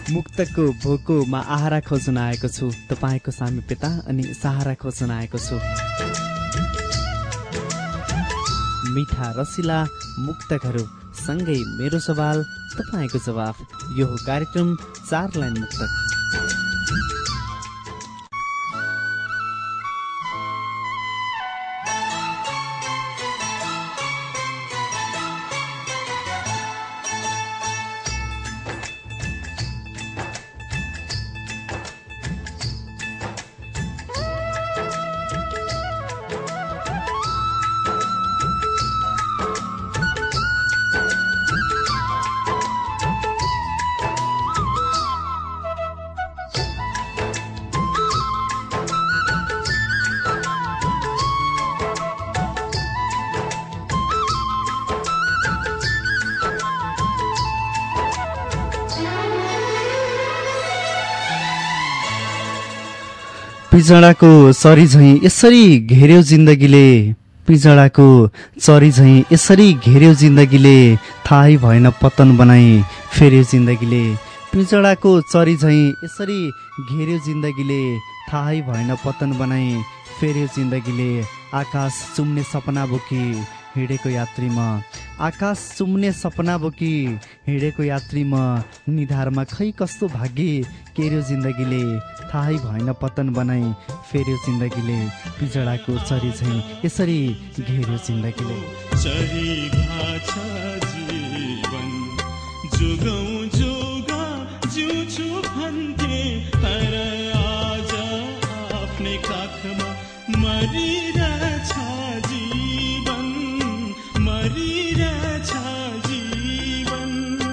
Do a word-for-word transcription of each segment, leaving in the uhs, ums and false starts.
मुक्तकको भोकोमा आहारा खोज्न आएको छु, तपाईँको सामिप्यता अनि सहारा खोज्न आएको छु। मिठा रसिला मुक्तकहरू सँगै मेरो सवाल तपाईँको जवाफ, यो हो कार्यक्रम चार लाइन मुक्तक। पिजडाको चरी झैं यसरी घेर्यो जिन्दगीले, पिजडाको चरी झैं यसरी घेर्यो जिन्दगीले, थाहै भएन पतन बनाई फेर्यो जिन्दगीले। पिजडाको चरी झैं यसरी घेर्यो जिन्दगीले, थाहै भएन पतन बनाई फेर्यो जिन्दगीले। आकाश चुम्ने सपना बोकी हिँडेको यात्री म, आकाश चुम्ने सपना बोकी हिँडेको यात्री म, निधारमा खै कस्तो भाग्य केर्यो जिन्दगीले, थाहै भएन पतन बनाई फेर्यो जिन्दगीले। पिजडाको चरी झैं यसरी घेर्यो जिन्दगीले। चरी भाषा जीवन जुगौं जुगा जिउँछु भन्थे, तर आज आफ्नै काखमा मरिरहेछ जीवन, मरिरहेछ जीवन।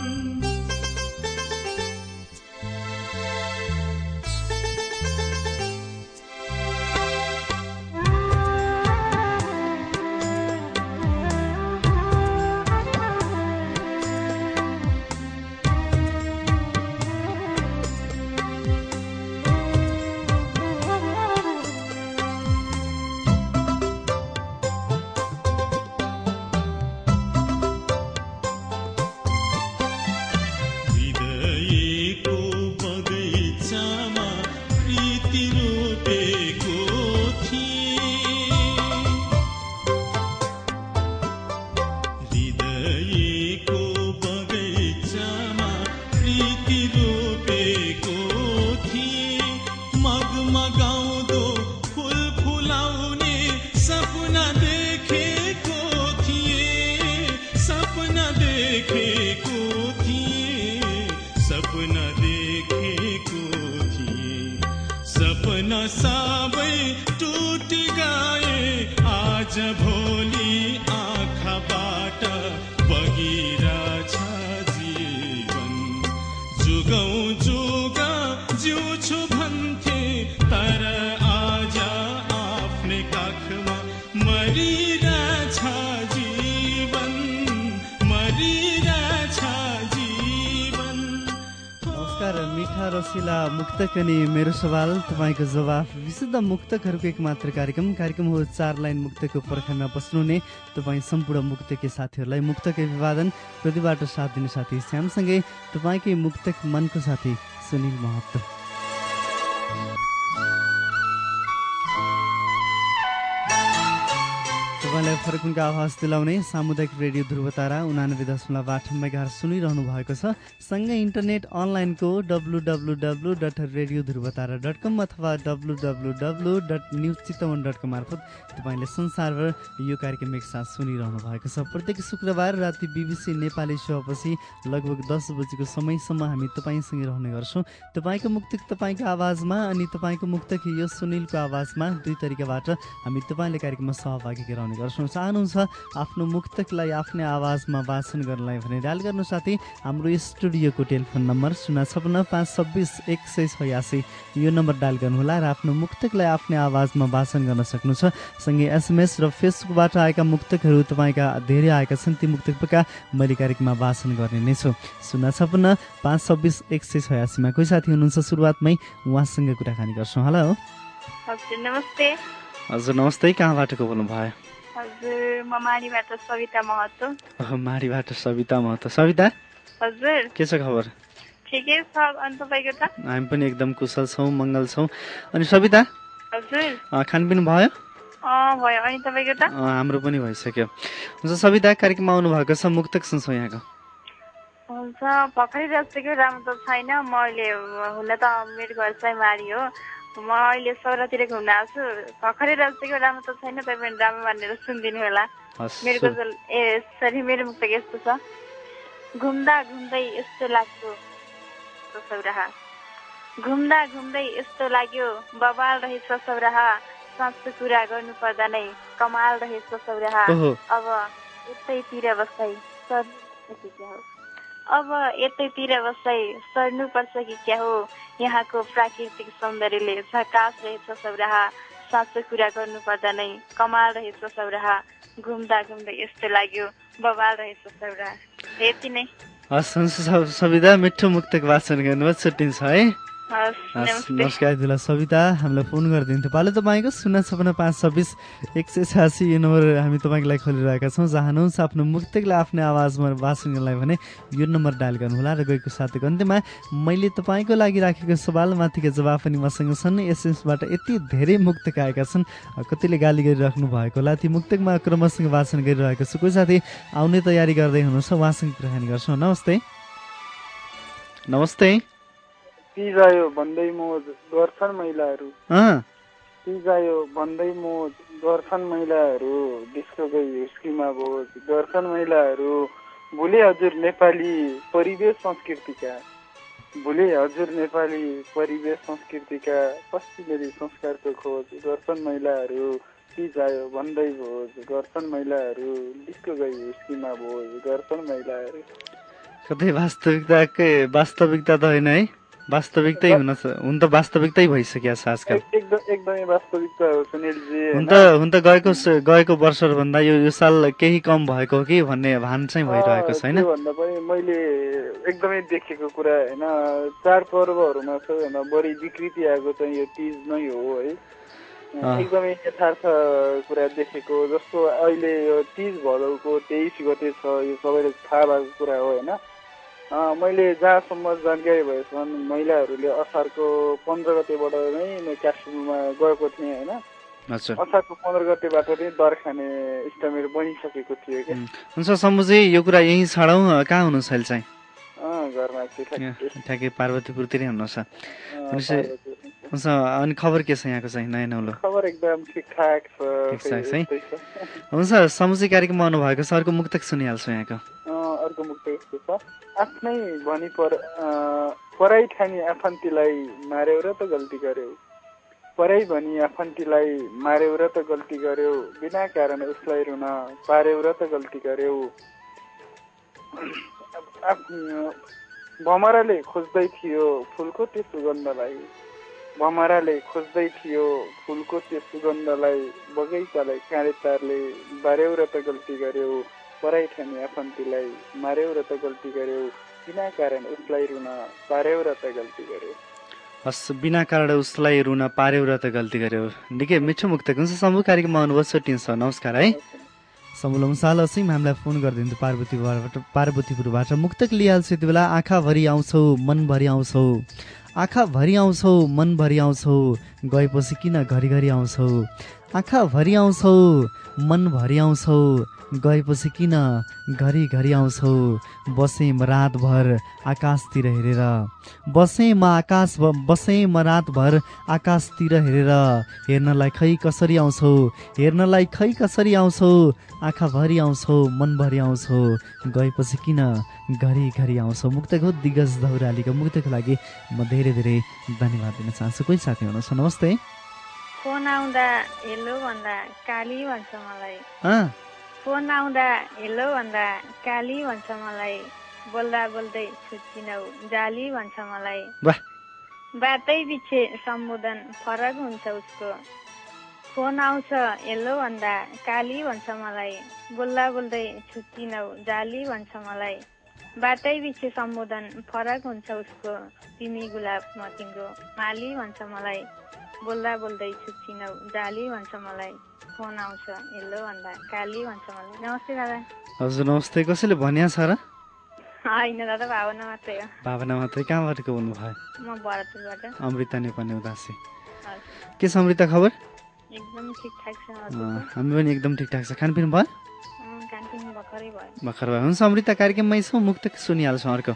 सबै टुटी गए आज भोलि आँखाबाट बगिरहेछ जीवन, जुगौं जुगा जिउँछु भन्थे, तर आज आफ्नै काखमा मरिरहेछ जीवन, मरिरहेछ जीवन। नमस्कार, मिठा रसिला मुक्तक अनि मेरो सवाल तपाईँको जवाफ, विशुद्ध मुक्तकहरूको एक मात्र कार्यक्रम कार्यक्रम हो चार लाइन मुक्तकको पर्खाइमा बस्नुहुने तपाईँ सम्पूर्ण मुक्तकी साथीहरूलाई मुक्तक अभिवादन। प्रतिबाट साथ दिने साथी श्यामसँगै तपाईँकै मुक्तक मनको साथी सुनिल महतो। तपाईँलाई फरकुनको आवाज दिलाउने सामुदायिक रेडियो ध्रुवतारा उनानब्बे दशमलव आठ मेगाहर्ज सुनिरहनु भएको छ। सँगै इन्टरनेट अनलाइनको W W W dot radio Dhruvatara dot com अथवा W W W dot news Chitwan dot com मार्फत तपाईँले संसारभर यो कार्यक्रम एकसाथ सुनिरहनु भएको छ। प्रत्येक शुक्रबार राति बिबिसी नेपाली सेवापछि लगभग दस बजेको समयसम्म हामी तपाईँसँगै रहने गर्छौँ। तपाईँको मुक्तक तपाईँको आवाजमा अनि तपाईँको मुक्तक यो सुनिलको आवाजमा दुई तरिकाबाट हामी तपाईँले कार्यक्रममा सहभागी गराउने गर्छौँ। चाहनुहुन्छ आफ्नो मुक्तकलाई आफ्नै आवाजमा वाचन गर्नलाई भने डायल गर्नु साथी हाम्रो स्टुडियोको टेलिफोन नम्बर शून्य छपन्न पाँच छब्बिस एक सय छयासी यो नम्बर डायल गर्नुहोला र आफ्नो मुक्तकलाई आफ्नै आवाजमा वाचन गर्न सक्नुहुन्छ। सँगै एसएमएस र फेसबुकबाट आएका मुक्तकहरू तपाईँका धेरै आएका छन्, ती मुक्तकका मैले कार्यक्रममा वाचन गर्ने नै छु। शून्य छपन्न पाँच छब्बिस एक सय छयासीमा कोही साथी हुनुहुन्छ, सुरुवातमै उहाँसँग कुराकानी गर्छौँ। हेलो हजुर नमस्ते। हजुर नमस्ते, कहाँबाट को बोल्नु भयो? हजुर म माडीबाट सविता महतो। माडीबाट सविता महतो। सविता हजुर के छ खबर? ठिकै छ अनि तपाईँको त? हामी पनि एकदम कुशल छौँ, मङ्गल छौँ। अनि सविता, हजुर अ, खानपिन भयो? अँ भयो अनि तपाईँको त? अ, हाम्रो पनि भइसक्यो। हुन्छ सविता, कार्यक्रममा आउनुभएको छ, मुक्तक सुन्छौँ यहाँको। हुन्छ भर्खरै जस्तोको राम्रो त छैन। म अहिले हुन त मेरो घर चाहिँ मारी हो। म अहिले सौरातिर घुम्न आएको छु। भर्खरै जस्तोको राम्रो त छैन, तपाईँ पनि राम्रो मानेर सुनिदिनु होला। हस्, मेरो सु- गजल ए सरी मेरो मुक्तक यस्तो छ। घुम्दा घुम्दै यस्तो लाग्यो ससौराहा, घुम्दा घुम्दै यस्तो लाग्यो बवाल रहेछ सौराहा, साँचो कुरा गर्नु पर्दा नै कमाल रहेछ सौराहा। ओहो, अब यतैतिर बसाइ सर्नुपर्छ कि क्या हो, अब यतैतिर बसाइ सर्नुपर्छ कि क्या हो, यहाँको प्राकृतिक सौन्दर्यले झकास रहेछ सौराहा, साँचो कुरा गर्नु पर्दा नै कमाल रहेछ सौराहा, घुम्दा घुम्दै यस्तो लाग्यो बवाल रहेछ सौराहा। यति नै। हस् हुन्छ स- सविता, मिठो मुक्तक वाचन गर्नुभयो, छुट्टिन्छ है। हस् हस्, नमस्ते। नमस्कार दिला सविता, हामीलाई फोन गरिदिन्थ्यो पालो तपाईँको शून्य छपन्न पाँच छब्बिस एक सय छ्यासी यो नम्बर हामी तपाईँको लागि खोलिरहेका छौँ। चाहनुहुन्छ आफ्नो मुक्तकलाई आफ्नो आवाजमा वाचन गर्नलाई भने यो नम्बर डायल गर्नुहोला। र गएको साथीको अन्त्यमा मैले तपाईँको लागि राखेको सवाल माथिको जवाफ पनि मसँग छन्। एसएमएसबाट यति धेरै मुक्तक आएका छन्, कतिले गाली गरिराख्नु भएको होला, ती मुक्तकमा क्रमसँग वाचन गरिरहेको छु। कोही साथी आउने तयारी गर्दै हुनुहुन्छ, उहाँसँग कुराकानी गर्छौँ। नमस्ते नमस्ते। पिजायो भन्दै मोज गर्छन् महिलाहरू, अँ पिजायो भन्दै मोज गर्छन् महिलाहरू, डिस्को गई हुस्कीमा भोज गर्छन् महिलाहरू, भुले हजुर नेपाली परिवेश संस्कृतिका, भुले हजुर नेपाली परिवेश संस्कृतिका, पश्चिमेली संस्कारको खोज गर्छन् महिलाहरू, पिजायो भन्दै भोज गर्छन् महिलाहरू, डिस्को गई हुस्कीमा भोज गर्छन् महिलाहरू। कतै वास्तविकताकै वास्तविकता त होइन है, वास्तविकतै हुन स- हुन त वास्तविकतै भइसकेको छ आजकल। एक- एकदम एकदमै वास्तविकता हो सुनिलजी। हुन त हुन त गएको स- गएको वर्षहरूभन्दा यो यो साल केही कम भएको हो कि भन्ने भान चाहिँ भइरहेको छ होइन। त्योभन्दा पनि मैले एकदमै देखेको कुरा होइन, चाडपर्वहरूमा सबैभन्दा बढी विकृति आएको चाहिँ यो तिज नै हो है। अँ। एकदमै यथार्थ कुरा देखेको जस्तो अहिले यो तिज भदौको तेइस गते छ, यो सबैले थाहा भएको कुरा हो होइन। अँ, मैले जहाँसम्म जानकारी भएसम्म महिलाहरूले असारको पन्ध्र गतेबाट नै म काठमाडौँमा गएको थिएँ होइन। हजुर, असारको पन्ध्र गतेबाट नै दर खाने इष्टमेर बनिसकेको थियो क्या। हुन्छ सम्बुजी, यो कुरा यहीँ छाडौँ। कहाँ हुनुहुन्छ अहिले चाहिँ? अँ, घरमा चाहिँ यहाँ ठ्याक्कै। ठ्याक्कै पार्वतीपुरतिरै हुनुहुन्छ। अँ, भनेपछि पार्वती। हुन्छ, अनि खबर के छ यहाँको चाहिँ नयाँ नौलो? खबर एकदम ठिकठाक छ, ठिकठाक छ है। यस्तै छ। हुन्छ, सम्बुजी कार्यक्रममा आउनुभएको छ, अर्को मुक्तक सुनिहाल्छु यहाँको। अँ, अर्को मुक्त यस्तो छ। आफ्नै भनी पर अँ, पराई ठानी आफन्तीलाई मार्यौ र त गल्ती गर्यौ, पराई भनी आफन्तीलाई मार्यौ र त गल्ती गर्यौ, बिना कारण उसलाई रुन पार्यौ र त गल्ती गर्यौ, आफ- भमराले खोज्दै थियो फुलको त्यो सुगन्धलाई, भमराले खोज्दै थियो फुलको त्यो सुगन्धलाई, बगैँचालाई काँडे तारले बार्यौ र त गल्ती गर्यौ, पराई ठानी आफन्तीलाई मार्यौ र त गल्ती गर्यौ, बिना कारण उसलाई रुन पार्यौ र त गल्ती गर्यौ। हस्, बिना कारण उसलाई रुन पार्यौ र त गल्ती गर्यौ। निकै मिठो मुक्तक। हुन्छ सम्बु, कार्यक्रममा आउनुभयो, छुट्टिन्छ। नमस्कार है। सम्बुल मुसाल असिम हामीलाई फोन गरिदिन्थ्यो पार्वतीपुरबाट पार्वतीपुरबाट मुक्तक लिइहाल्छु यति बेला। आँखाभरि आउँछौ मनभरि आउँछौ, आँखाभरि आउँछौ मनभरि आउँछौ, गएपछि किन घरिघरि आउँछौ, आँखाभरि आउँछौ मनभरि आउँछौ, गएपछि किन घरिघरि आउँछौ, बसेँ म रातभर आकाशतिर हेरेर, बसेँ म आकाश बसेँ म रातभर आकाशतिर हेरेर, हेर्नलाई खै कसरी आउँछौ, हेर्नलाई खै कसरी आउँछौ, आँखाभरि आउँछौ मनभरि आउँछौ, गएपछि किन घरिघरि आउँछौ। मुक्तक हो दिग्गज दौरालीको। मुक्तको लागि म धेरै धेरै धन्यवाद दिन चाहन्छु। कोही साथी हुनुहुन्छ? नमस्ते। फोन आउँदा हेलो भन्दा काली भन्छ मलाई, अँ फोन आउँदा हेलो भन्दा काली भन्छ मलाई, बोल्दा बोल्दै छुट्टिनौ जाली भन्छ मलाई, वाह, बातै पिछे सम्बोधन फरक हुन्छ उसको, फोन आउँछ हेलो भन्दा काली भन्छ मलाई, बोल्दा बोल्दै छुट्टिनौ जाली भन्छ मलाई, बातै पिछे सम्बोधन फरक हुन्छ उसको, तिमी गुलाब म तिम्रो माली भन्छ मलाई, बोल्दा बोल्दै छुट्टिनौ जाली भन्छ मलाई, फोन आउँछ हेलो भन्दा काली भन्छ मलाई। नमस्ते दादा। हजुर नमस्ते। कसैले भनिया छ र? होइन दादा भावना मात्रै हो। भावना मात्रै। कहाँबाट को हुनुभयो? म भरतपुरबाट। अमृता नेपाली उदासी। हजुर। के छ अमृता खबर? एकदम ठिकठाक छ। हामी पनि एकदम ठिकठाक छ। खानपिन भयो? खानपिन भर्खरै भयो। भर्खर भयो। हुन्छ अमृता कार्यक्रममै छौँ, मुक्त सुनिहाल्छौँ अर्को।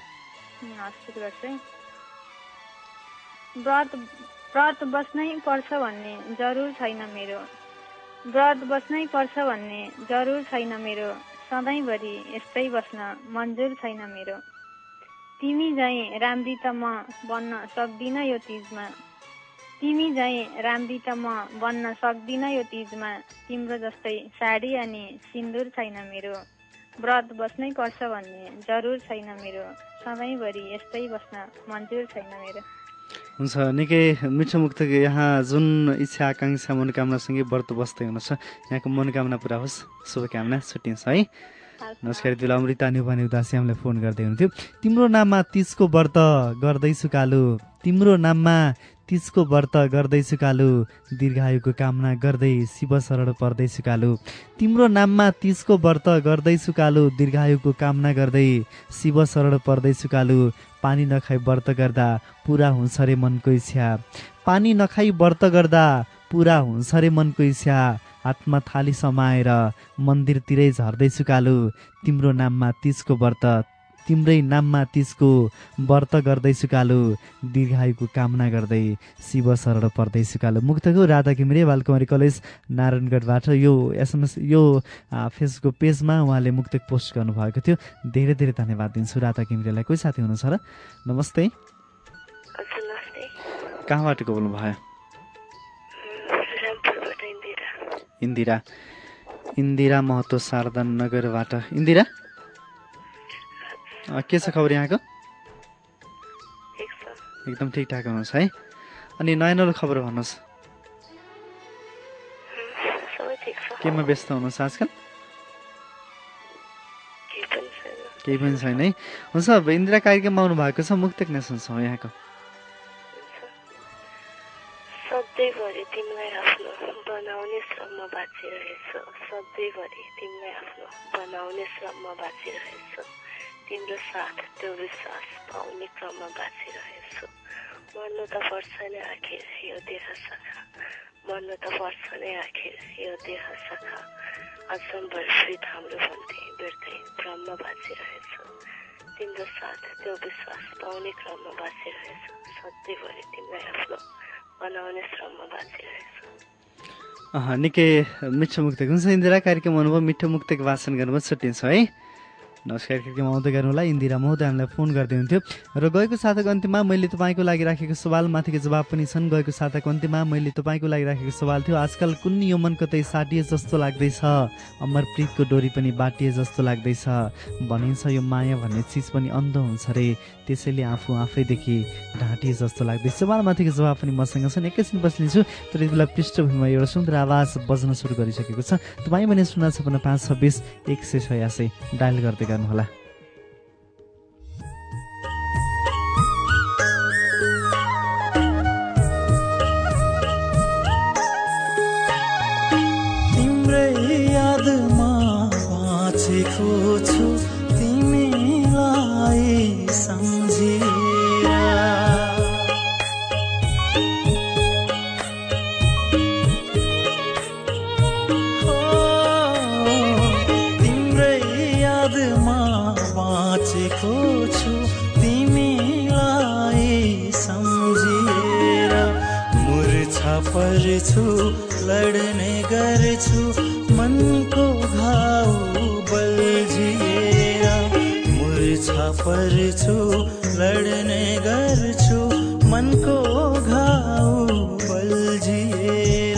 व्रत व्रत बस्नै पर्छ भन्ने जरुर छैन मेरो, व्रत बस्नै पर्छ भन्ने जरुर छैन मेरो, सधैँभरि यस्तै बस्न मन्जुर छैन मेरो। तिमी झैँ राम्री त म बन्न सक्दिनँ यो तिजमा, तिमी झैँ राम्री त म बन्न सक्दिनँ यो तिजमा, तिम्रो जस्तै साडी अनि सिन्दुर छैन मेरो, व्रत बस्नै पर्छ भन्ने जरुर छैन मेरो, सधैँभरि यस्तै बस्न मन्जुर छैन मेरो। हुन्छ, निकै मिठो मुक्त। यहाँ जुन इच्छा आकाङ्क्षा मनोकामनासँगै व्रत बस्दै हुनुहुन्छ, यहाँको मनोकामना पुरा होस्, शुभकामना छुट्टिन्छ है। नमस्कार दिदी, अमृता न्युपाने उदासी हामीलाई फोन गर्दै हुनुहुन्थ्यो। तिम्रो नाममा तिजको व्रत गर्दैछु कालु, तिम्रो नाममा तिजको व्रत गर्दैछु कालु, दीर्घायुको कामना गर्दै शिव शरण पर्दैछु कालु, तिम्रो नाममा तिजको व्रत गर्दैछु कालु, दीर्घायुको कामना गर्दै शिव शरण पर्दैछु कालु। पानी नखाई व्रत गर्दा पुरा हुन्छ रे मनको इच्छा, पानी नखाई व्रत गर्दा पुरा हुन्छ रे मनको इच्छा, हातमा थाली समाएर मन्दिरतिरै झर्दैछु कालु, तिम्रो नाममा तिजको व्रत, तिम्रै नाममा तिजको व्रत गर्दैछु कालु, दीर्घायुको कामना गर्दै शिव शरण पर्दैछु कालु। मुक्तको राधा घिमिरे, बालकुमारी कलेज नारायणगढबाट यो एसएमएस यो फेसबुक पेजमा उहाँले मुक्तक पोस्ट गर्नुभएको थियो। धेरै धेरै धन्यवाद दिन्छु राधा घिमिरेलाई। कोही साथी हुनुहुन्छ र? नमस्ते। कहाँबाट को बोल्नुभयो? इन्दिरा। इन्दिरा महतो शारदा नगरबाट। इन्दिरा, के छ खबर यहाँको? एकदम ठिकठाक हुनुहुन्छ है। अनि नयाँ नौलो खबर भन्नुहोस्, केमा व्यस्त हुनुहुन्छ आजकल? केही पनि छैन है। हुन्छ, इन्दिरा कार्यक्रममा आउनु भएको छ, मुक्तक नै सुन्छौँ यहाँको। सधैँभरि तिमीलाई आफ्नो बनाउने श्रममा बाँचिरहेछु, सधैँभरि तिमीलाई आफ्नो बनाउने श्रममा बाँचिरहेछु, तिम्रो साथ त्यो विश्वास पाउने क्रममा बाँचिरहेछु। मर्नु त पर्छ नै आखिर यो देह सखा, मर्नु त पर्छ नै आखिर यो देह सखा, अचम्बर फिट हाम्रो भन्थे बिर्दै भ्रममा बाँचिरहेछु, तिम्रो साथ त्यो विश्वास पाउने क्रममा बाँचिरहेछु, सधैँभरि तिमीलाई आफ्नो बनाउने श्रममा बाँचिरहेछु। निकै मिठो मुक्तक हुन्छ। इन्दिरा कार्यक्रम अनुभव मिठो मुक्तक वाचन गर्नुभयो, छुट्टिन्छ है। नमस्कार कार्यक्रम आउँदै गर्नुलाई इन्दिरा महोदय हामीलाई फोन गर्दै हुन्थ्यो। र गएको साताको अन्त्यमा मैले तपाईँको लागि राखेको सवाल माथिको जवाब पनि छन्। गएको साताको अन्त्यमा मैले तपाईँको लागि राखेको सवाल थियो, आजकल कुन यो मन कतै साटिए जस्तो लाग्दैछ, अमरप्रीतको डोरी पनि बाटिए जस्तो लाग्दैछ, भनिन्छ यो माया भन्ने चिज पनि अन्ध हुन्छ रे, त्यसैले आफू आफैदेखि ढाँटिए जस्तो लाग्दैछ। सवालमाथिको जवाब पनि मसँग छन्, एकैछिन पछि लिन्छु। तर यति बेला पृष्ठभूमिमा एउटा सुन्दर आवाज बज्न सुरु गरिसकेको छ। तपाईँ भने शून्य छपन्न पाँच छब्बिस एक सय छयासी डायल गर्दै गर्नुहोला। तिम्रै यादमा बाँचेको छु, तिमीलाई सम्झेर, हो तिम्रै यादमा बाँचेको छु, तिमीलाई सम्झेर, मुर्छा पर्छु लड्ने गर्छु मनको घाउ बल्झिएर, मुर्छा पर्छु लड्ने गर्छु मनको घाउ बल्झिएर।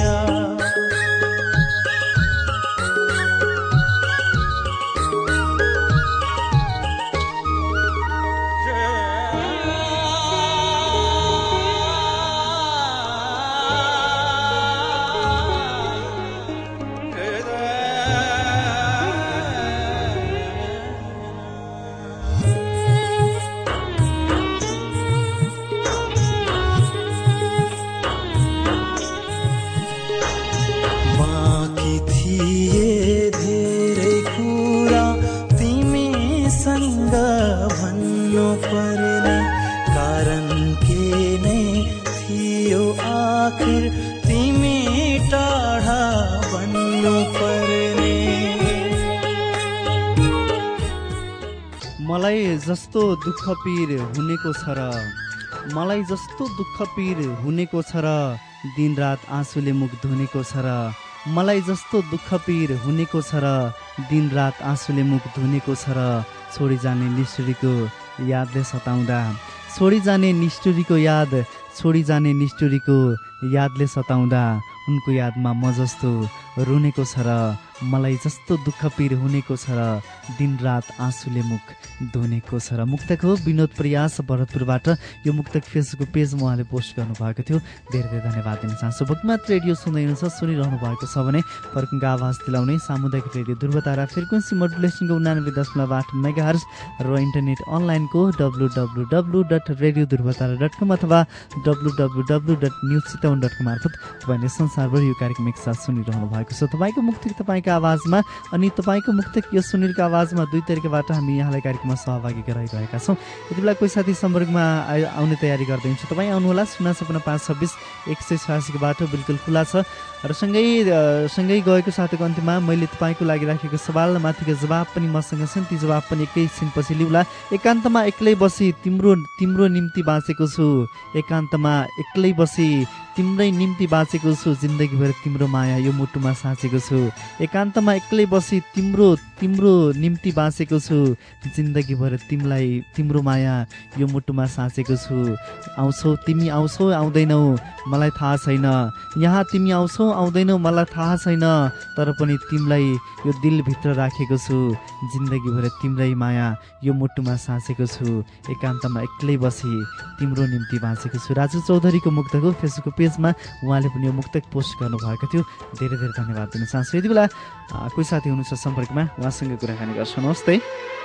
मलाई जस्तो दुःख पीर हुनेको छ र मलाई जस्तो दुःख पीर हुनेको छ र दिनरात आँसुले मुख धुनेको छ र मलाई जस्तो दुःख पीर हुनेको छ र दिनरात आँसुले मुख धुनेको छ र छोडी जाने निष्ठुरीको यादले सताउँदा छोडी जाने निष्ठुरीको याद छोडी जाने निष्ठुरीको यादले सताउँदा उनको यादमा म जस्तो रुनेको छ र मलाई जस्तो दुःख पीर हुनेको छ र दिनरात आँसुले मुख धुनेको छ र मुक्तक हो विनोद प्रयास भरतपुरबाट। यो मुक्तक फेसबुक पेजमा उहाँले पोस्ट गर्नुभएको थियो। धेरै धेरै धन्यवाद दिन चाहन्छु। भक्तमात्र रेडियो सुन्दै हुनुहुन्छ, सुनिरहनु भएको छ भने फर्किङको आवाज दिलाउने सामुदायिक रेडियो ध्रुवतारा फ्रिक्वेन्सी मोडुलेसनको उनानब्बे दशमलव आठ मेगाहर्ज र इन्टरनेट अनलाइनको W W W dot radio Dhruvatara dot com अथवा W W W dot news Chitwan dot com मार्फत तपाईँले संसारभर यो कार्यक्रम एकसाथ सुनिरहनु भएको छ। तपाईँको मुक्तक तपाईँको आवाजमा अनि तपाईँको मुक्तक यो सुनिलको आवाजमा दुई तरिकाबाट हामी यहाँलाई कार्यक्रममा सहभागी गराइरहेका छौँ। यति बेला कोही साथी सम्पर्कमा आउने तयारी गर्दै हुन्छ, तपाईँ आउनुहोला। शून्य सपन्न पाँच छब्बिस एक सय छयासीको बाटो बिल्कुल खुला छ र सँगै सँगै गएको साथीको अन्त्यमा मैले तपाईँको लागि राखेको सवाल माथिको जवाब पनि मसँग छन्। ती जवाब पनि एकैछिनपछि लिउँला। एकान्तमा एक्लै बसी तिम्रो तिम्रो निम्ति बाँचेको छु, एकान्तमा एक्लै बसी तिम्रै निम्ति बाँचेको छु, जिन्दगीभर तिम्रो माया यो मुटुमा साँचेको छु, एकान्तमा एक्लै बसी तिम्रो तिम्रो निम्ति बाँचेको छु, जिन्दगीभर तिमीलाई तिम्रो माया यो मुटुमा साँचेको छु। आउँछौ तिमी आउँछौ आउँदैनौ मलाई थाहा छैन, यहाँ तिमी आउँछौ आउँदैनौ मलाई थाहा छैन, तर पनि तिमीलाई यो दिलभित्र राखेको छु, जिन्दगीभर तिम्रै माया यो मुटुमा साँचेको छु, एकान्तमा एक्लै बसी तिम्रो निम्ति बाँचेको छु। राजु चौधरीको मुक्तक हो। फेसबुक पेजमा उहाँले पनि यो मुक्तक पोस्ट गर्नुभएको थियो। धेरै धेरै धन्यवाद दिन चाहन्छु। यति बेला कोही साथी हुनुहुन्छ सम्पर्कमा, उहाँसँग कुराकानी गर्छु। नमस्ते।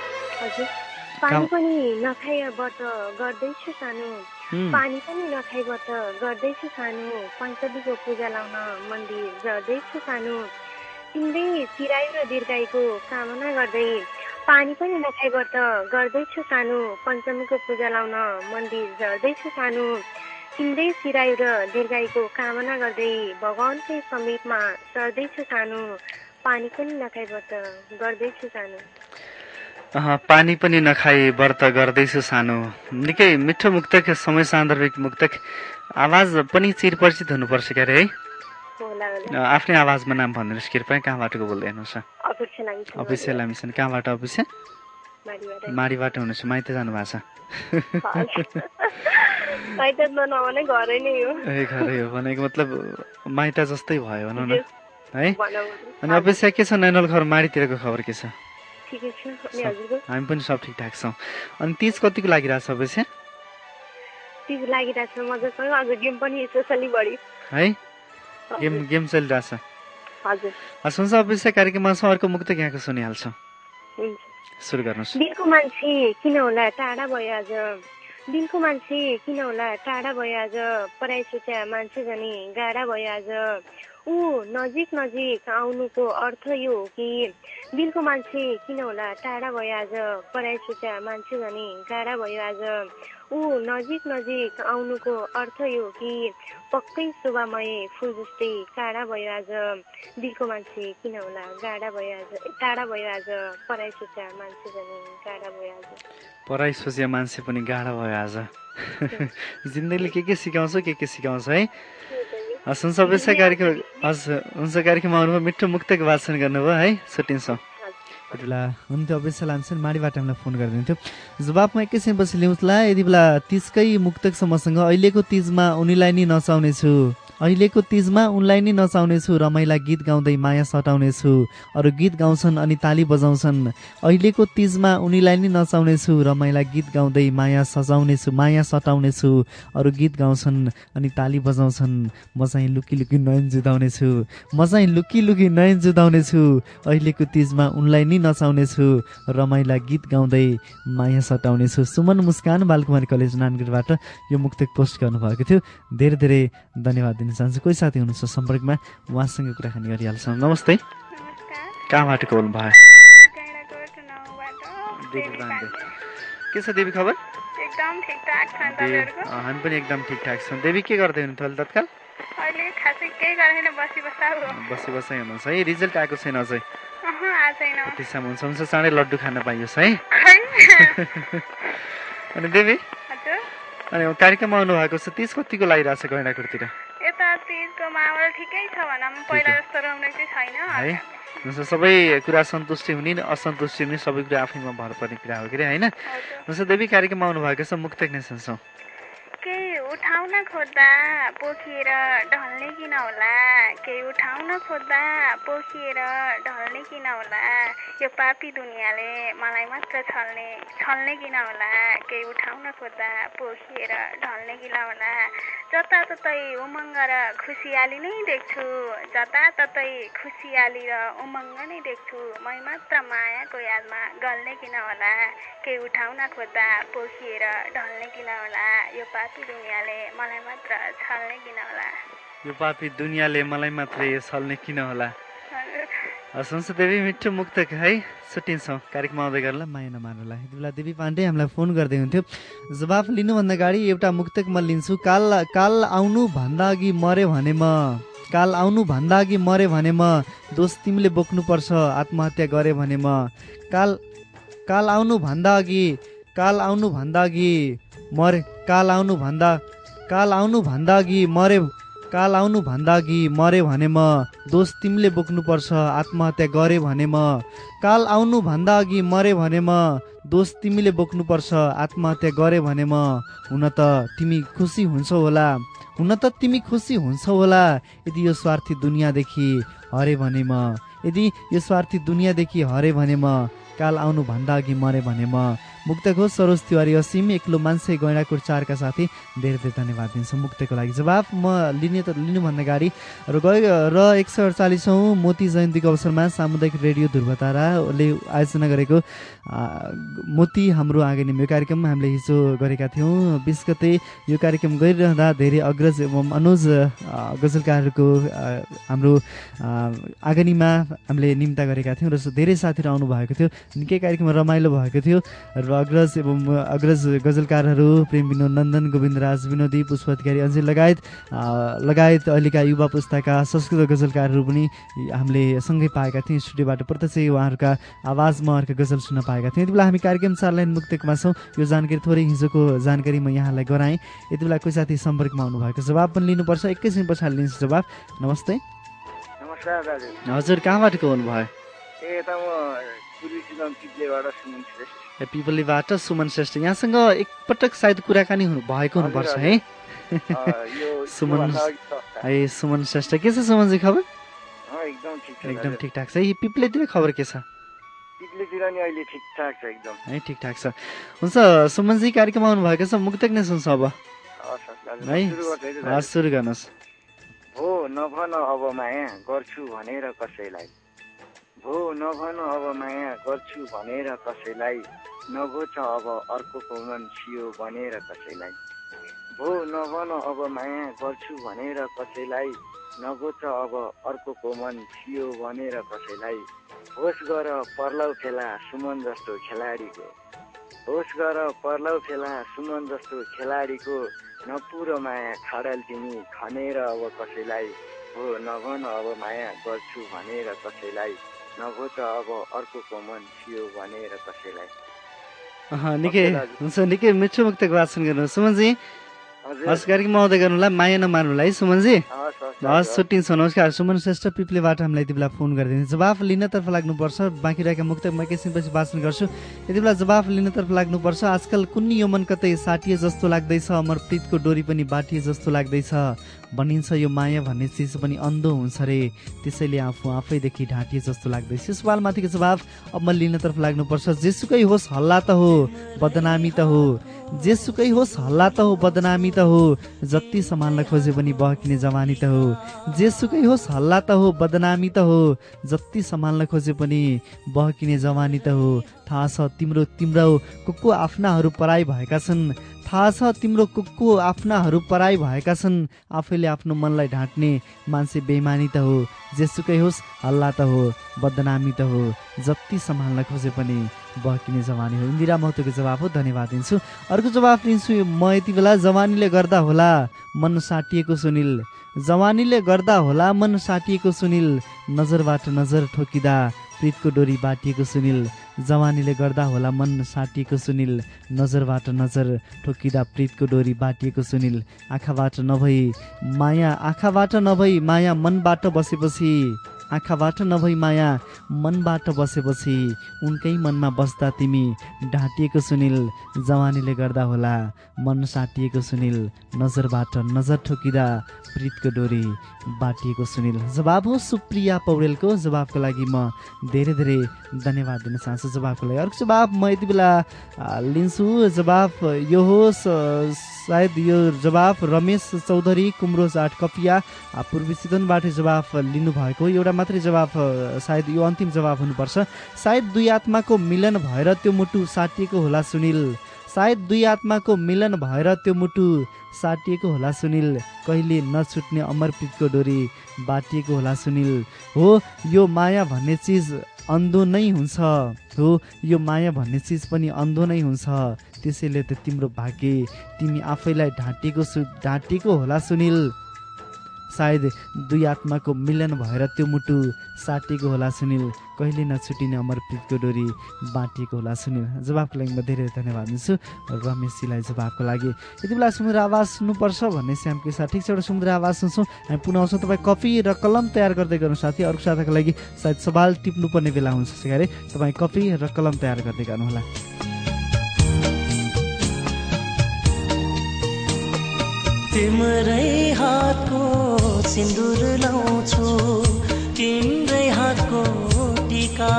हजुर, पानी पनि नखाइबाट गर्दैछु सानो, पानी पनि नखाइबाट गर्दैछु सानो, पञ्चमीको पूजा लाउन मन्दिर गर्दैछु सानो, तिम्रै चिरायु र दीर्घायुको कामना गर्दै पानी पनि नखाइबाट गर्दैछु सानो, पञ्चमीको पूजा लाउन मन्दिर गर्दैछु सानो, तिम्रै चिरायु र दीर्घायुको कामना गर्दै भगवानकै समीपमा सर्दैछु सानो, पानी पनि नखाइबाट गर्दैछु सानो। पानी पनि नखाई व्रत गर्दैछु सानो, निकै मिठो मुक्तक, समय सान्दर्भिक मुक्तक। आवाज पनि चिरपरिचित हुनुपर्छ क्यारे है? आफ्नै आवाजमा नाम भनिदिनुहोस् कृपया। कहाँबाटको बोल्दै हुनुहुन्छ? अफिसियल लामिसन। कहाँबाट अफिसियल? माडीबाट हुनुहुन्छ। माइत जानु भएको छ? ए घरै हो भनेको मतलब माइत जस्तै भयो भनौँ न है। अनि अफिसियल के छ? नैनल घर माडीतिरको खबर के छ? हामी पनि सब ठिकठाक छौँ। अनि तिज कतिको लागिरहेछ अफिसियल? तिज लागिरहेछ मजासँग, अझ गेम पनि स्पेसली बढी है। गेम गेम चलिरहेछ। हजुर। सुन्छ अफिसियल कार्यक्रममा छ अर्को मुक्त यहाँको सुनिहाल्छौँ। सुरु गर्नुहोस्। दिलको मान्छे किन होला टाढा भयो आज, दिलको मान्छे किन होला टाढा भयो आज, पराई सोच्या मान्छे झनी गाडा भयो आज, ऊ नजिक नजिक आउनुको अर्थ यो हो कि, दिलको मान्छे किन होला टाढा भयो आज, पराई सोच्या मान्छे झनी गाडा भयो आज, ऊ नजिक नजिक आउनुको अर्थ यो हो कि, पक्कै शोभामय फुल जस्तै काँडा भयो आज, दिलको मान्छे किन होला गाडा भयो आज, टाढा भयो आज, पराई सोच्या मान्छे झनी गाडा भयो आज। पराई सोच्या मान्छे पनि गाडा भयो आज। जिन्दगीले के के सिकाउँछ के के सिकाउँछ है। हुन्छ अवश्य कार्यक्रम हजुर हुन्छ कार्यक्रममा आउनुभयो, मिठो मुक्तको वाचन गर्नुभयो है। छुट्टिन्छौँ यति बेला हुन्थ्यो अवश्य लान्छन् माडीबाट हामीलाई फोन गरिदिन्थ्यो। जवाबमा एकैछिनपछि ल्याउँला। यति बेला तिजकै मुक्तक छ मसँग। अहिलेको तिजमा उनीलाई नि नचाउनेछु, अहिलेको तिजमा उनलाई नै नचाउनेछु, रमाइला गीत गाउँदै माया सटाउनेछु, अरू गीत गाउँछन् अनि ताली बजाउँछन्, अहिलेको तिजमा उनीलाई नै नचाउनेछु, रमाइला गीत गाउँदै माया सजाउनेछु माया सटाउनेछु, अरू गीत गाउँछन् अनि ताली बजाउँछन्, म चाहिँ लुकी लुकी नयन जुदाउनेछु, म चाहिँ लुकी लुकी नयन जुदाउनेछु, अहिलेको तिजमा उनलाई नै नचाउनेछु, रमाइला गीत गाउँदै माया सटाउनेछु। सुमन मुस्कान बालकुमारी कलेज नानगढबाट यो मुक्तक पोस्ट गर्नुभएको थियो। धेरै धेरै धन्यवाद दिन चाहन्छु। कोही साथी हुनुहुन्छ सम्पर्कमा, उहाँसँग कुराकानी गरिहाल्छौँ। नमस्ते। कहाँबाट बोल्नु भयो? के छ देवी खबर? एकदम ठिकठाक छ। हामी पनि एकदम ठिकठाक छौँ। देवी के गर्दै हुनुहुन्छ अहिले तत्काल? अहिले खासै केही गरेन, बसी बसा हो। बसी बसाइ हुनुहुन्छ है। रिजल्ट आएको छैन अझै? अहँ, आएको छैन। त्यसमा हुन्छ हुन्छ चाँडै लड्डु खान पाइयोस् है। खै अनि देवी हजुर अनि कार्यक्रममा आउनु भएको छ तीज कतिको लागिरहेछ गैँडाकोतिर यता तिजको माहौल ठिकै छ भनौँ पहिला जस्तो रौनक चाहिँ छैन है जस्तो सबै कुरा सन्तुष्टि हुने असन्तुष्टि हुने सबै कुरा आफैमा भर पर्ने कुरा हो कि होइन जस्तो देवी कार्यक्रममा आउनु भएको छ मुक्तक नै सुन्छौँ केही उठाउन खोज्दा पोखिएर ढल्ने किन होला केही उठाउन खोज्दा पोखिएर ढल्ने किन होला यो पापी दुनियाँले मलाई मात्र छल्ने छल्ने किन होला केही उठाउन खोज्दा पोखिएर ढल्ने किन होला जताततै उमङ्ग र खुसियाली नै देख्छु जताततै खुसियाली र उमङ्ग नै देख्छु मै मात्र मायाको यादमा गल्ने किन होला केही उठाउन खोज्दा पोखिएर ढल्ने किन होला यो पापी दुनियाँले मलाई मात्र छल्ने किन होला यो पापी दुनियाँले मलाई मात्रै छल्ने किन होला हस् देवी मिठो मुक्तक है छुट्टिन्छौँ कार्यक्रम आउँदै गर्ला माया नमार्नुलाई यति बेला देवी पाण्डे हामीलाई फोन गर्दै हुन्थ्यो जवाफ लिनुभन्दा अगाडि एउटा मुक्तक म लिन्छु काल काल आउनु भन्दा अघि मरे भने म काल आउनु भन्दा अघि मरे भने म दोष तिमीले बोक्नुपर्छ आत्महत्या गरे भने म काल काल आउनु भन्दा अघि काल आउनु भन्दा अघि मरे काल आउनु भन्दा काल आउनु भन्दा अघि मरे काल आउनु भन्दा अघि मरे भने म दोष तिमीले बोक्नुपर्छ आत्महत्या गरे भने म काल आउनु भन्दा अघि मरे भने म दोष तिमीले बोक्नुपर्छ आत्महत्या गरे भने म हुन त तिमी खुसी हुन्छौ होला हुन त तिमी खुसी हुन्छौ होला यदि यो स्वार्थी दुनियाँदेखि हरे भने म यदि यो स्वार्थी दुनियाँदेखि हरे भने म काल आउनु भन्दा अघि मरे भने म मुक्तको सरोज तिवारी असीम एक्लो मान्छे गैँडाकोट चारका साथी धेरै धेरै धन्यवाद दिन्छु मुक्तको लागि जवाफ म लिने त लिनुभन्दा अगाडि र गए र एक सय अडचालिसौँ मोती जयन्तीको अवसरमा सामुदायिक रेडियो ध्रुवताराले आयोजना गरेको मोती हाम्रो आँगनमा यो कार्यक्रम हामीले हिजो गरेका थियौँ बिस गते यो कार्यक्रम गरिरहँदा धेरै अग्रज एवं अनुज गजलकारहरूको हाम्रो आँगनीमा हामीले निम्ता गरेका थियौँ र धेरै साथीहरू आउनु भएको थियो निकै कार्यक्रम रमाइलो भएको थियो र अग्रज एवं अग्रज गजलकारहरू प्रेम विनोद नन्दन गोविन्द राज विनोदी पुष्प अधिकारी अञ्जेल लगायत लगायत अहिलेका युवा पुस्ताका संस्कृत गजलकारहरू पनि हामीले सँगै पाएका थियौँ स्टुडियोबाट प्रत्यक्ष उहाँहरूका आवाजमा उहाँहरूका गजल सुन्न पाएका थियौँ यति बेला हामी कार्यक्रम चार लाइन मुक्तकमा छौँ यो जानकारी थोरै हिजोको जानकारी म यहाँलाई गराएँ यति बेला कोही साथी सम्पर्कमा आउनुभएको जवाब पनि लिनुपर्छ एकैछिन पछाडि लिन्छु जवाब नमस्ते नमस्कार दाजु हजुर कहाँबाट आउनुभयो ए त म पिपलीबाट सुमन श्रेष्ठ यहाँसँग एकपटक सायद कुराकानी हुनु भएको हुनुपर्छ है सुमन है सुमन श्रेष्ठ के छ सुमनजी खबर एकदम ठिकठाक छ पिपलेतिर खबर के छ है ठिकठाक छ हुन्छ सुमनजी कार्यक्रममा आउनु भएको छ मुक्तक नै सुन्छ अब है सुरु गर्नुहोस् हो नभन अब माया गर्छु भनेर कसैलाई हो नभन अब माया गर्छु भनेर कसैलाई नघोच अब अर्कोको मन छियो भनेर कसैलाई हो नभन अब माया गर्छु भनेर कसैलाई नघोच अब अर्कोको मन छियो भनेर कसैलाई होस गर पर्लाउ फेला सुमन जस्तो खेलाडीको होस गर पर्लाउ फेला सुमन जस्तो खेलाडीको नपुरो माया खडाल तिमी खनेर अब कसैलाई हो नभन अब माया गर्छु भनेर कसैलाई नभो त अब अर्कोको मन थियो भनेर कसैलाई निकै हुन्छ निकै मिठो मुक्तको वाचन गर्नु सुमनजी हस् कार्यक्रममा आउँदै गर्नुलाई माया नमार्नुलाई सुमनजी हस् छुट्टिन्छ नमस्कार सुमन श्रेष्ठ पिप्लेबाट हामीलाई यति बेला फोन गरिदिनु जवाफ लिनतर्फ लाग्नुपर्छ बाँकी रहेका मुक्त म एकैछिनपछि वाचन गर्छु यति बेला जवाफ लिनतर्फ लाग्नुपर्छ आजकल कुन्नी यो मन कतै साटिए जस्तो लाग्दैछ अमर प्रीतको डोरी पनि बाटिए जस्तो लाग्दैछ भनिन्छ यो माया भन्ने चिज पनि अन्धो हुन्छ रे त्यसैले आफू आफैदेखि ढाँटिए जस्तो लाग्दैछ सवालमाथिको जवाफ अब म लिनतर्फ लाग्नुपर्छ जेसुकै होस् हल्ला त हो बदनामी त हो जेसुकै होस् हल्ला त हो बदनामी त हो जति सम्हाल्न खोजे पनि बहकिने जवानी त हो जेसुकै होस् हल्ला त हो बदनामी त हो जति सम्हाल्न खोजे पनि बहकिने जवानी त हो थाहा छ तिम्रो तिम्रो को को आफ्नाहरू पराई भएका छन् थाहा छ तिम्रो को को आफ्नाहरू पराई भएका छन् आफैले आफ्नो मनलाई ढाँट्ने मान्छे बेइमानी त हो जेसुकै होस् हल्ला त हो बदनामी त हो जति सम्हाल्न खोजे पनि बहकिने जवानी हो इन्दिरा महतोको जवाफ हो धन्यवाद दिन्छु अर्को जवाफ दिन्छु म यति बेला जवानीले गर्दा होला मन साटिएको सुनिल जवानीले गर्दा होला मन साटिएको सुनिल नजरबाट नजर ठोकिँदा प्रीतको डोरी बाटिएको सुनिल, जवानीले गर्दा होला मन साटिएको सुनिल, नजरबाट नजर ठोकिँदा प्रीतको डोरी बाटिएको सुनिल, आँखाबाट नभई माया आँखाबाट नभई माया मनबाट बसेपछि, आँखाबाट नभई माया मनबाट बसेपछि उनकै मनमा बस्दा तिमी ढाँटिएको सुनिल, जवानीले गर्दा होला मन साटिएको सुनिल, नजरबाट नजर ठोकिँदा प्रीतको डोरी बाटिएको सुनिल। जवाब हो सुप्रिया पौडेलको। जवाबको लागि म धेरै धेरै धन्यवाद दिन चाहन्छु जवाबको लागि। अर्को जवाब म यति बेला लिन्छु। जवाब यो हो, सायद यो जवाब रमेश चौधरी कुम्रोज आठ कपिया पूर्वी सिदनबाट जवाब लिनुभएको। एउटा मात्रै जवाब, सायद यो अन्तिम जवाब हुनुपर्छ। सायद दुई आत्माको मिलन भएर त्यो मुटु साटिएको होला सुनिल, सायद दुई आत्माको मिलन भएर त्यो मुटु साटिएको होला सुनिल, कहिले नछुट्ने अमरप्रीतको डोरी बाटिएको होला सुनिल। हो यो माया भन्ने चिज अन्धो नै हुन्छ, हो यो माया भन्ने चिज पनि अन्धो नै हुन्छ, त्यसैले त तिम्रो भाग्य तिमी आफैलाई ढाँटेको सु ढाँटेको होला सुनिल, सायद दुई आत्माको मिलन भएर त्यो मुटु साटिएको होला सुनिल, कहिले नछुटिने अमरप्रीतको डोरी बाटिएको होला सुनिल। जवाबको लागि म धेरै धन्यवाद दिन्छु रमेशजीलाई जवाबको लागि। यति बेला सुन्दर आवाज सुन्नुपर्छ भन्ने श्यामको साथ ठिक छ, एउटा सुन्दर आवाज सुन्छौँ हामी पुनः आउँछौँ। तपाईँ कपी र कलम तयार गर्दै गर्नु साथी, अर्को साथीको लागि सायद सवाल टिप्नुपर्ने बेला हुन्छ, त्यसैगरी तपाईँ कपी र कलम तयार गर्दै गर्नुहोला। तिम्रै हातको सिन्दुर लाउँछु, तिम्रै हातको टीका,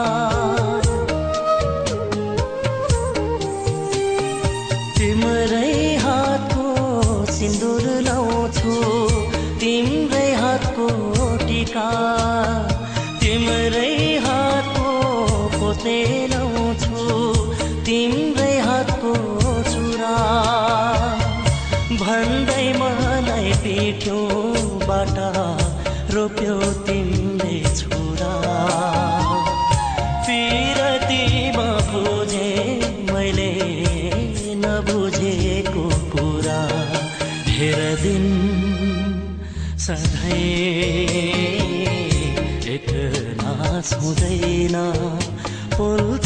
तिम्रै हातको सिन्दुर लाउँछु, तिम्रै हातको टीका, तिम्रै हातको पोते लाउँछु, तिम्रै हातको चुरा, भन्दै मलाई पिठ्यौबाट रोप्यो तिमीले छुरा, पिरतीमा बुझे मैले नबुझेको कुरा, हेर दिन सधैँ एक नास हुँदैन, पोल्छ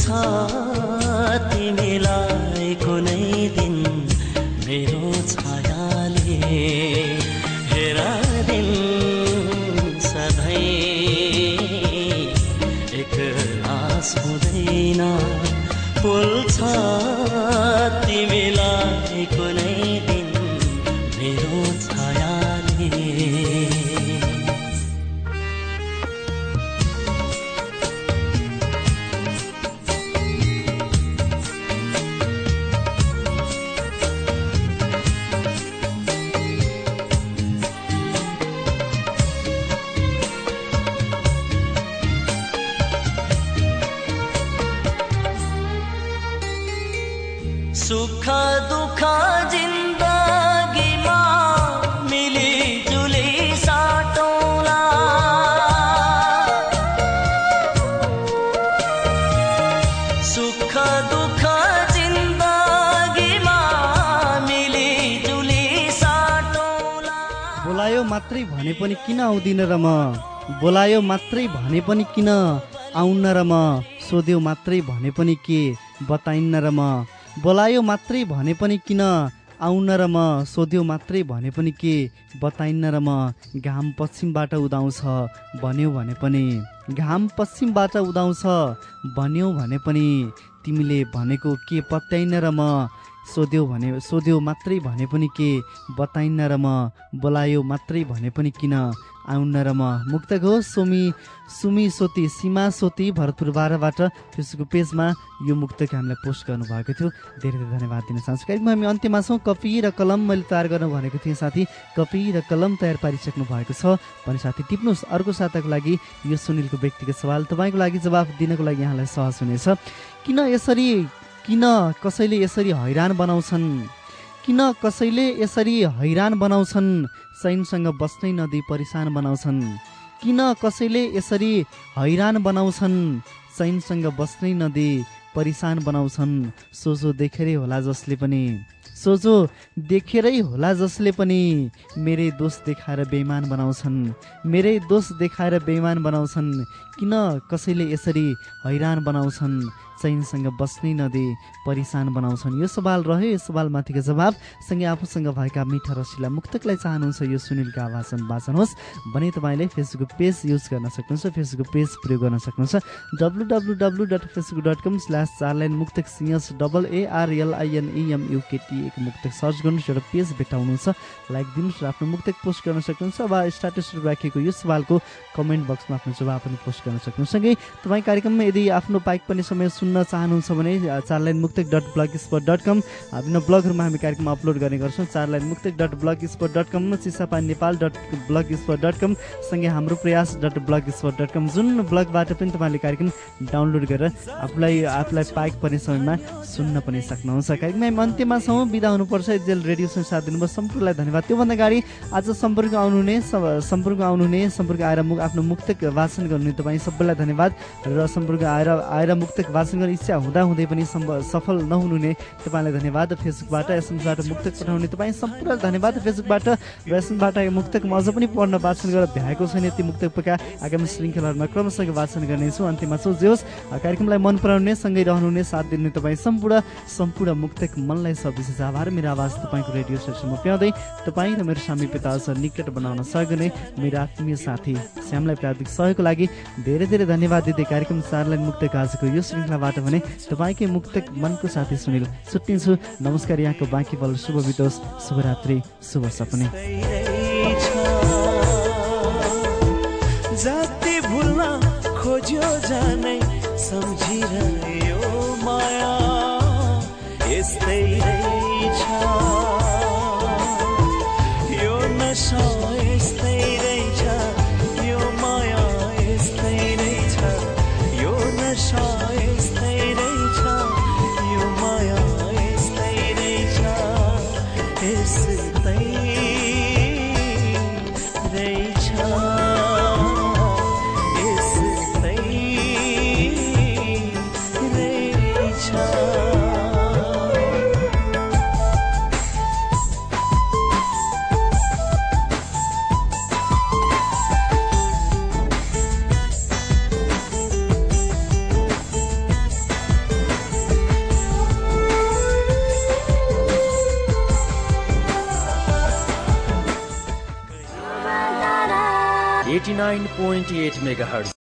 तिमीलाई कुनै दिन मेरो छायाले, हेर दिन सधैँ एक आस हुँदैन, पोल्छ तिमीलाई कुनै दिन मेरो छायाले। सुख दुःख जिन्दगीमा मिलिजुली साटौँला, सुख दुःख जिन्दगीमा मिलिजुली साटौँला। बोलायो मात्रै भने पनि किन आउँदिन र म, बोलायो मात्रै भने पनि किन आउन्न र म, सोध्यो मात्रै भने पनि के बताइन्न र म, बोलायो मात्रै भने पनि किन आउन र म, सोध्यो मात्रै भने पनि के बताइन्न र म, घाम पश्चिमबाट उदाउँछ भन्यो भने पनि, घाम पश्चिमबाट उदाउँछ भन्यो भने पनि तिमीले भनेको के पत्याइन्न र म, सोध्यो भने सोध्यो मात्रै भने पनि के बताइन्न र म, बोलायो मात्रै भने पनि किन आउन्न र म। मुक्तक हो सोमी सुमी सोती सीमा सोती भरतपुर बाह्रबाट फेसबुक पेजमा यो मुक्तक हामीलाई पोस्ट गर्नुभएको थियो, धेरै धेरै धन्यवाद दिन चाहन्छु। कार्यक्रममा हामी अन्त्यमा छौँ। कपी र कलम मैले तयार गर्नु भनेको थिएँ साथी, कपी र कलम तयार पारिसक्नु भएको छ भने साथी टिप्नुहोस्। अर्को साताको लागि यो सुनिलको व्यक्तिगत सवाल तपाईँको लागि जवाफ दिनको लागि यहाँलाई सहज हुनेछ। किन यसरी किन कसैले यसरी हैरान बनाउँछन्, किन कसैले यसरी हैरान बनाउँछन्, सैनसँग बस्नै नदी परिसान बनाउँछन्, किन कसैले यसरी हैरान बनाउँछन्, सैनसँग बस्नै नदी परिसान बनाउँछन्, सोझो देखेरै होला जसले पनि, सोझो देखेरै होला जसले पनि मेरै दोष देखाएर बेइमान बनाउँछन्, मेरै दोष देखाएर बेइमान बनाउँछन्, किन कसैले यसरी हैरान बनाउँछन्, चैनसँग बस्नै नदे परेशान बनाउँछन्? यो सवाल रह्यो। यो सवालमाथिको जवाब सँगै आफूसँग भएका मिठा रसिला मुक्तकलाई चाहनुहुन्छ यो सुनिलका आवाजन वाचन होस् भने तपाईँले फेसबुक पेज युज गर्न सक्नुहुन्छ, फेसबुक पेज प्रयोग गर्न सक्नुहुन्छ। W W W dot Facebook dot com slash चारलाइन मुक्तक सिएस डबल एआरएलआइएनइएमयुकेटी एक मुक्तक सर्च गर्नुहोस्, एउटा पेज भेटाउनुहुन्छ, लाइक दिनुहोस् र आफ्नो मुक्तक पोस्ट गर्न सक्नुहुन्छ वा स्ट्याटसहरू राखिएको यो सवालको कमेन्ट बक्समा आफ्नो जवाब पनि पोस्ट गर्न सक्नुहुन्छ। सँगै तपाईँ कार्यक्रममा यदि आफ्नो पाइक पनि समय सुन्न चाहनुहुन्छ भने चारलाइन मुक्तक dot blogspot dot com विभिन्न ब्लगहरूमा हामी कार्यक्रम अपलोड गर्ने गर्छौँ। चारलाइन मुक्तक dot blogspot dot com, चिसापा Nepal dot blogspot dot com, सँगै हाम्रो प्रयास dot blogspot dot com, जुन ब्लगबाट पनि तपाईँले कार्यक्रम डाउनलोड गरेर आफूलाई आफूलाई पाइक पर्ने समयमा सुन्न पनि सक्नुहुन्छ। कार्यक्रम हामी अन्त्यमा छौँ, बिदा हुनुपर्छ। जेल रेडियोसँग साथ दिनुभयो सम्पूर्णलाई धन्यवाद। त्योभन्दा अगाडि आज सम्पर्क आउनुहुने सम्पर्क आउनुहुने सम्पर्क आएर मुख आफ्नो मुक्तक वाचन गर्नुहुने तपाईँ सबैलाई धन्यवाद र सम्पर्क आएर आएर मुक्तक वाचन गर्ने इच्छा हुँदाहुँदै पनि सफल नहुनुहुने तपाईँलाई धन्यवाद। फेसबुकबाट एसएमएसबाट मुक्तक पठाउने तपाईँ सम्पूर्णलाई धन्यवाद। फेसबुकबाट र एसएमबाट मुक्तक म अझ पनि पढ्न वाचन गरेर भ्याएको छैन, ती मुक्तकका आगामी श्रृङ्खलाहरूमा क्रमशः वाचन गर्नेछु। अन्त्यमा छु, जे होस् कार्यक्रमलाई मन पराउने सँगै रहनुहुने साथ दिने तपाईँ सम्पूर्ण सम्पूर्ण मुक्तक मनलाई सब विशेष आभार। मेरो आवाज तपाईँको रेडियो सेटसम्म पुर्याउँदै तपाईँ र मेरो स्वामी पितासँग निकट बनाउन सक्ने मेरो आत्मीय साथी श्यामलाई प्राविधिक सहयोगको लागि धेरै धेरै धन्यवाद दिँदै कार्यक्रम चारलाइन मुक्तक आजको यो श्रृङ्खलाबाट भने तपाईँकै मुक्तक मनको साथी सुनिल छुट्टिन्छु। नमस्कार। यहाँको बाँकी पल शुभ बितोस्, शुभरात्रि, शुभ सपने। जाति भुल्न खोज्यो जानै सम्झिरह्यो माया यस्तै रहेछ, यो नशा यस्तै रहेछ, यो माया यस्तै रहेछ, यो नशा यस्तै रहेछ, यो माया यस्तै रहेछ, यस्तै रहेछ। Eighty nine point eight megahertz